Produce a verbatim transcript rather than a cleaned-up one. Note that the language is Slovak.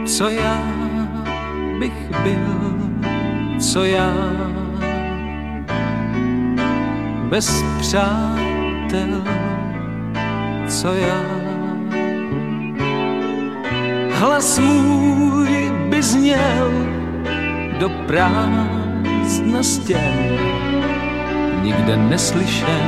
Co já bych byl, co já bez přátel, co já. Hlas můj by zněl do prázdna stěn, nikde neslyšen.